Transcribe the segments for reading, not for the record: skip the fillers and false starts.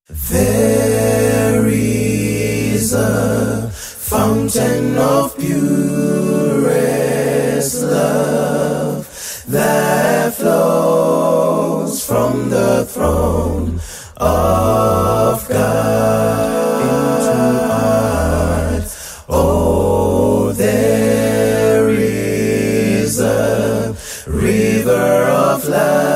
There is a fountain of purest love that flows from the throne of God into our hearts. Oh, there is a river of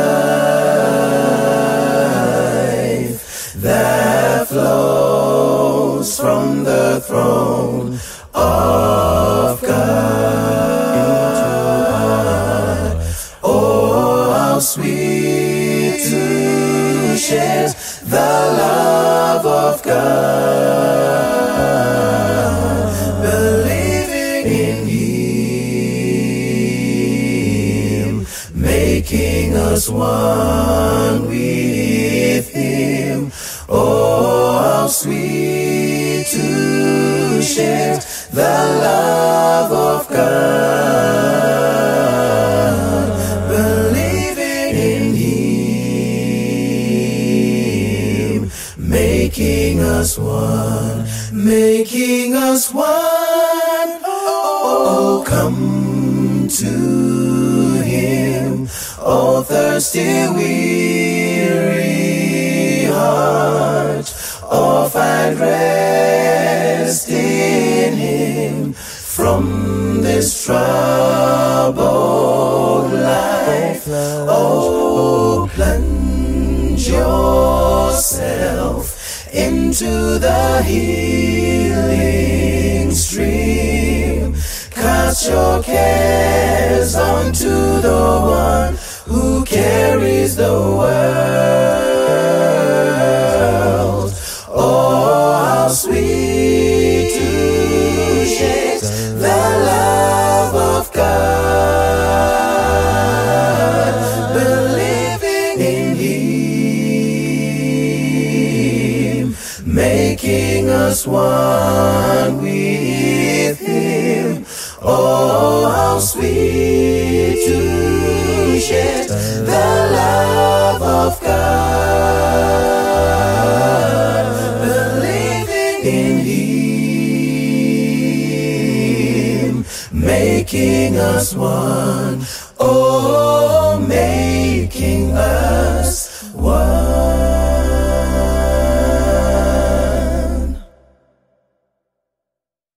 life that flows from the throne of God into our hearts. Oh, how sweet to share the love of God, believing in Him, making us one with Him. Oh, how sweet to share the love of God, believing in Him, making us one, making us one. Oh, come to Him, oh thirsty, weary heart, oh find rest in Him from this troubled life. Oh, plunge yourself into the healing stream. Cast your cares onto the one who carries the world. Oh, how sweet to share the love of God, believing in Him, making us one with Him. Oh, how sweet to share the love of God, believing in Him, making us one. Oh, making us one.